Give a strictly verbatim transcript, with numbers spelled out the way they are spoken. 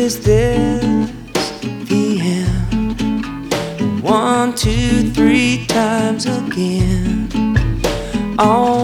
Is this the end? One, two, three times again. All